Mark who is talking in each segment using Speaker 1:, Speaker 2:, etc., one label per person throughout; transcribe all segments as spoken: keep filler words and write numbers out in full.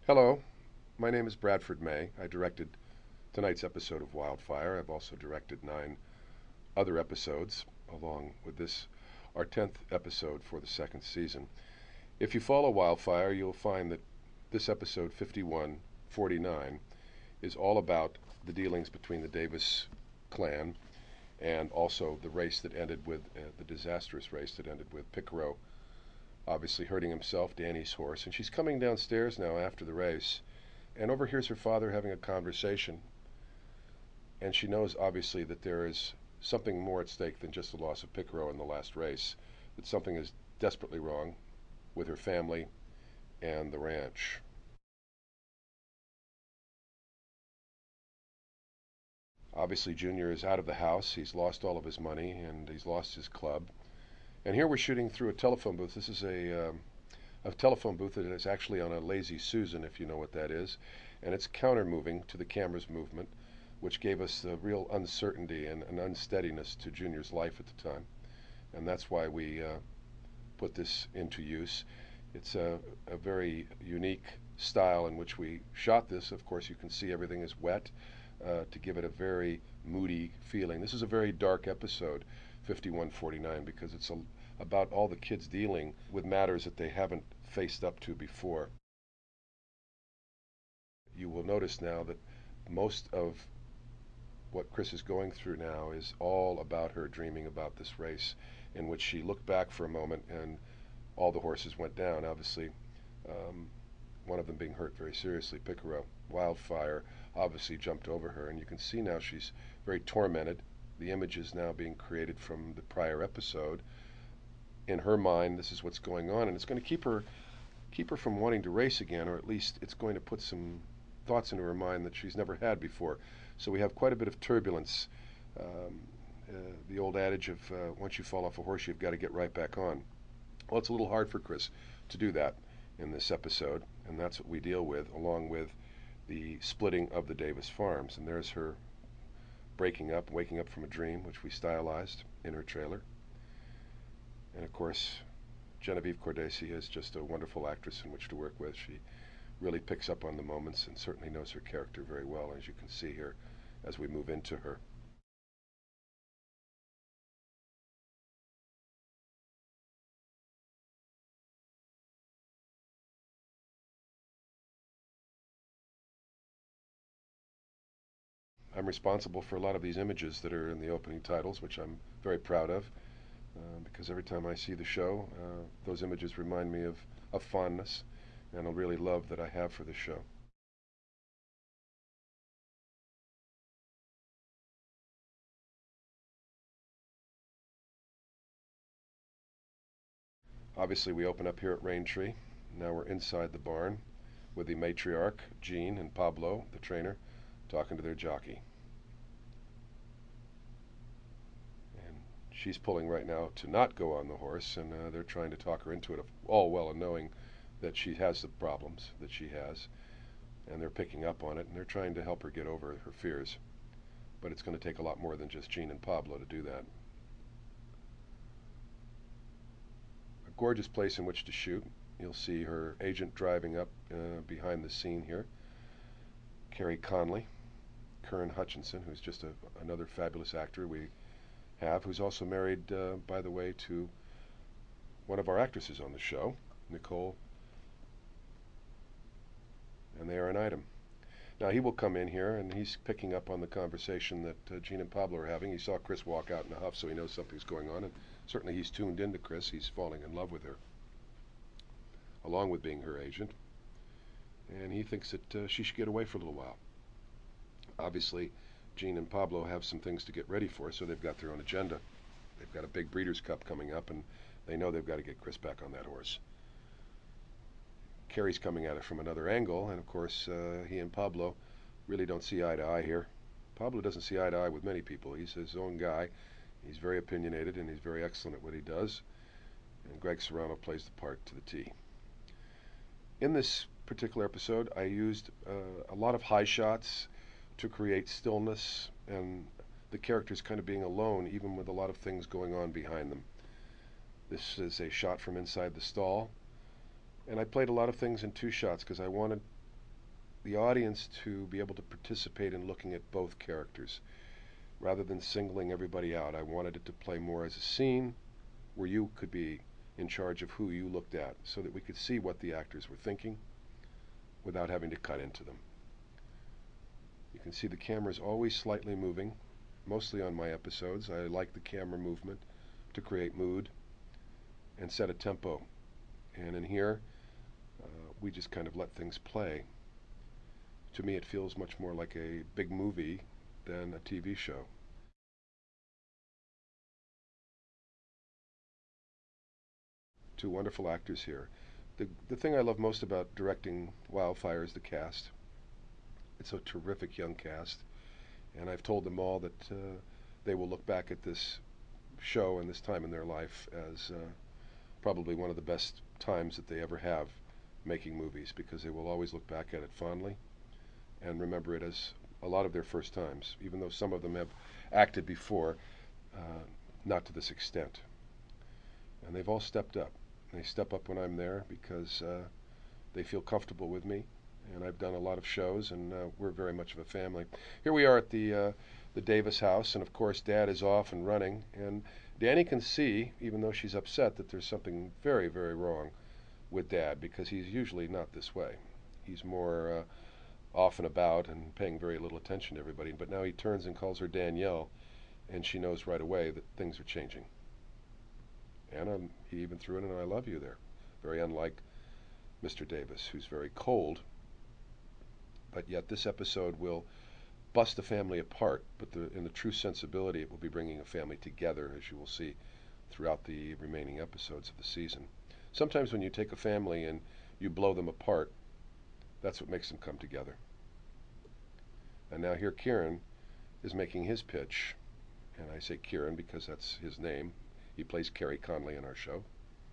Speaker 1: Hello, my name is Bradford May. I directed tonight's episode of Wildfire. I've also directed nine other episodes, along with this, our tenth episode for the second season. If you follow Wildfire, you'll find that this episode fifty-one forty-nine is all about the dealings between the Davis clan and also the race that ended with uh, the disastrous race that ended with Picaro obviously hurting himself, Danny's horse, and she's coming downstairs now after the race and overhears her father having a conversation, and she knows obviously that there is something more at stake than just the loss of Picaro in the last race, that something is desperately wrong with her family and the ranch. Obviously, Junior is out of the house. He's lost all of his money and he's lost his club. And here we're shooting through a telephone booth. This is a um, a telephone booth that is actually on a Lazy Susan, if you know what that is, and it's counter moving to the camera's movement, which gave us the real uncertainty and an unsteadiness to Junior's life at the time, and that's why we uh, put this into use. It's a, a very unique style in which we shot this. Of course, you can see everything is wet uh, to give it a very moody feeling. This is a very dark episode, fifty-one forty-nine, because it's a, about all the kids dealing with matters that they haven't faced up to before. You will notice now that most of what Chris is going through now is all about her dreaming about this race, in which she looked back for a moment and all the horses went down, obviously. Um, one of them being hurt very seriously, Picaro. Wildfire obviously jumped over her, and you can see now she's very tormented. The image is now being created from the prior episode. In her mind, this is what's going on, and it's going to keep her keep her from wanting to race again, or at least it's going to put some thoughts into her mind that she's never had before. So we have quite a bit of turbulence. Um, uh, the old adage of uh, once you fall off a horse, you've got to get right back on. Well, it's a little hard for Chris to do that in this episode, and that's what we deal with, along with the splitting of the Davis farms. And there's her breaking up, waking up from a dream, which we stylized in her trailer. And of course, Genevieve Cordesi is just a wonderful actress in which to work with. She really picks up on the moments and certainly knows her character very well, as you can see here as we move into her. I'm responsible for a lot of these images that are in the opening titles, which I'm very proud of, uh, because every time I see the show, uh, those images remind me of, of fondness and a really love that I have for the show. Obviously, we open up here at Raintree. Now we're inside the barn with the matriarch, Jean, and Pablo, the trainer, talking to their jockey. And she's pulling right now to not go on the horse, and uh, they're trying to talk her into it, all well and knowing that she has the problems that she has, and they're picking up on it, and they're trying to help her get over her fears. But it's going to take a lot more than just Jean and Pablo to do that. A gorgeous place in which to shoot. You'll see her agent driving up uh, behind the scene here, Carrie Conley, Kern Hutchinson, who's just a, another fabulous actor we have, who's also married, uh, by the way, to one of our actresses on the show, Nicole, and they are an item. Now he will come in here, and he's picking up on the conversation that uh, Jean and Pablo are having. He saw Chris walk out in a huff, so he knows something's going on, and certainly he's tuned into Chris. He's falling in love with her, along with being her agent, and he thinks that uh, she should get away for a little while. Obviously, Jean and Pablo have some things to get ready for, so they've got their own agenda. They've got a big Breeders' Cup coming up, and they know they've got to get Chris back on that horse. Carrie's coming at it from another angle, and of course, uh, he and Pablo really don't see eye to eye here. Pablo doesn't see eye to eye with many people. He's his own guy. He's very opinionated, and he's very excellent at what he does. And Greg Serrano plays the part to the T. In this particular episode, I used uh, a lot of high shots to create stillness and the characters kind of being alone, even with a lot of things going on behind them. This is a shot from inside the stall, and I played a lot of things in two shots because I wanted the audience to be able to participate in looking at both characters. Rather than singling everybody out, I wanted it to play more as a scene where you could be in charge of who you looked at so that we could see what the actors were thinking without having to cut into them. You can see the camera's always slightly moving, mostly on my episodes. I like the camera movement to create mood and set a tempo. And in here, uh, we just kind of let things play. To me, it feels much more like a big movie than a T V show. Two wonderful actors here. The, the thing I love most about directing Wildfire is the cast. It's a terrific young cast, and I've told them all that uh, they will look back at this show and this time in their life as uh, probably one of the best times that they ever have making movies, because they will always look back at it fondly and remember it as a lot of their first times, even though some of them have acted before, uh, not to this extent. And they've all stepped up. They step up when I'm there because uh, they feel comfortable with me, and I've done a lot of shows, and uh, we're very much of a family. Here we are at the uh, the Davis house, and of course Dad is off and running, and Danny can see, even though she's upset, that there's something very, very wrong with Dad, because he's usually not this way. He's more uh, off and about and paying very little attention to everybody, but now he turns and calls her Danielle, and she knows right away that things are changing. And um, he even threw in an I love you there, very unlike Mister Davis, who's very cold, but yet this episode will bust the family apart, but the, in the true sensibility, it will be bringing a family together, as you will see throughout the remaining episodes of the season. Sometimes when you take a family and you blow them apart, that's what makes them come together. And now here Kieran is making his pitch, and I say Kieran because that's his name. He plays Kerry Conley in our show.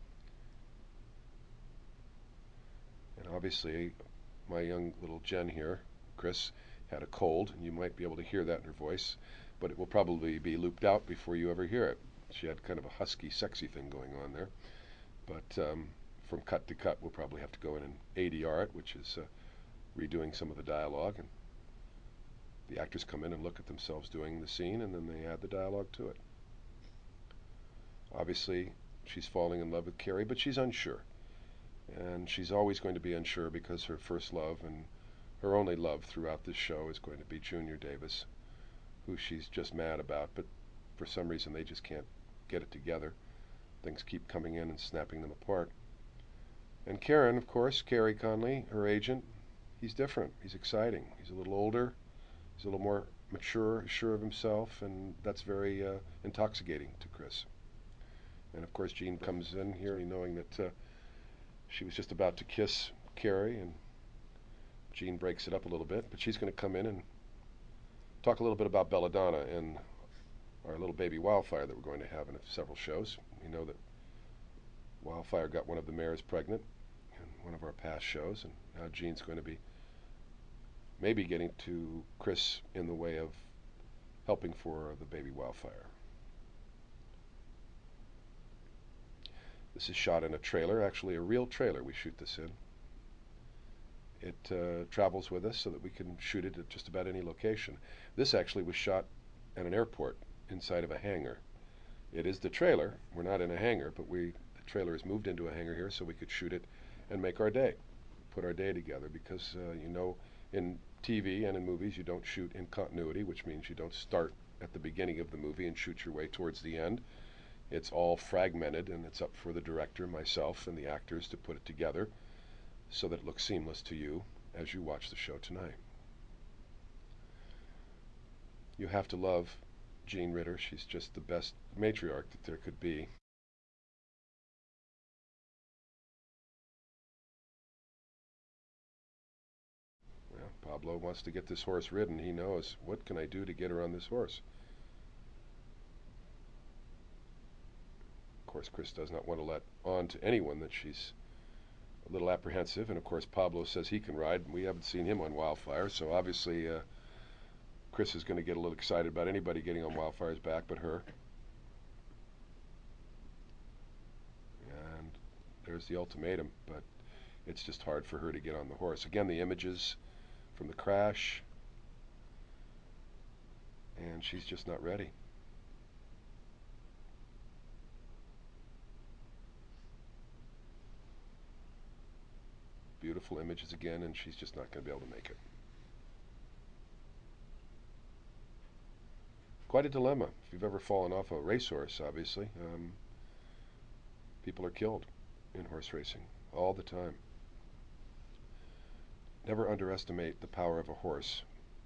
Speaker 1: And obviously, my young little Jen here, Chris, had a cold, and you might be able to hear that in her voice, but it will probably be looped out before you ever hear it. She had kind of a husky, sexy thing going on there. But um, from cut to cut, we'll probably have to go in and A D R it, which is uh, redoing some of the dialogue. And the actors come in and look at themselves doing the scene, and then they add the dialogue to it. Obviously, she's falling in love with Kerry, but she's unsure. And she's always going to be unsure because her first love and her only love throughout this show is going to be Junior Davis, who she's just mad about, but for some reason they just can't get it together. Things keep coming in and snapping them apart. And Karen, of course, Kerry Conley, her agent, he's different. He's exciting. He's a little older. He's a little more mature, sure of himself, and that's very uh, intoxicating to Chris. And of course, Jean comes in here knowing that uh, she was just about to kiss Kerry, and Jean breaks it up a little bit, but she's going to come in and talk a little bit about Belladonna and our little baby Wildfire that we're going to have in several shows. We know that Wildfire got one of the mares pregnant in one of our past shows, and now Jean's going to be maybe getting to Chris in the way of helping for the baby Wildfire. This is shot in a trailer, actually a real trailer we shoot this in. It uh, travels with us so that we can shoot it at just about any location. This actually was shot at an airport inside of a hangar. It is the trailer. We're not in a hangar, but we the trailer is moved into a hangar here so we could shoot it and make our day, put our day together, because uh, you know, in T V and in movies you don't shoot in continuity, which means you don't start at the beginning of the movie and shoot your way towards the end. It's all fragmented, and it's up for the director, myself, and the actors to put it together so that it looks seamless to you as you watch the show tonight. You have to love Jean Ritter. She's just the best matriarch that there could be. Well, Pablo wants to get this horse ridden. He knows, what can I do to get her on this horse? Of course, Chris does not want to let on to anyone that she's a little apprehensive, and of course Pablo says he can ride. We haven't seen him on Wildfire, so obviously uh, Chris is going to get a little excited about anybody getting on Wildfire's back but her. And there's the ultimatum, but it's just hard for her to get on the horse. Again, the images from the crash, and she's just not ready. Beautiful images again, and she's just not going to be able to make it. Quite a dilemma. If you've ever fallen off a racehorse, obviously, um, people are killed in horse racing all the time. Never underestimate the power of a horse.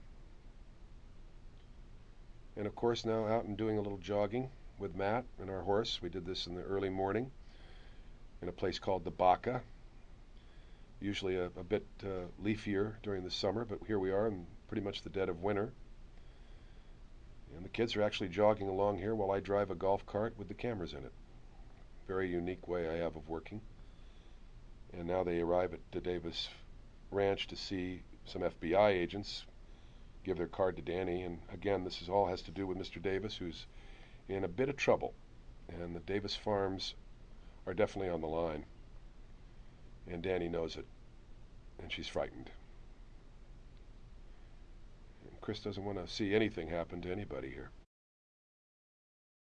Speaker 1: And of course, now out and doing a little jogging with Matt and our horse. We did this in the early morning in a place called the Baca. Usually a, a bit uh, leafier during the summer, but here we are in pretty much the dead of winter. And the kids are actually jogging along here while I drive a golf cart with the cameras in it. Very unique way I have of working. And now they arrive at the Davis Ranch to see some F B I agents, give their card to Danny. And again, this is all has to do with Mister Davis, who's in a bit of trouble. And the Davis farms are definitely on the line. And Danny knows it. And she's frightened. And Chris doesn't want to see anything happen to anybody here.